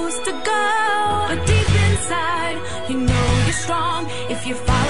supposed to go. But deep inside, you know you're strong if you fight.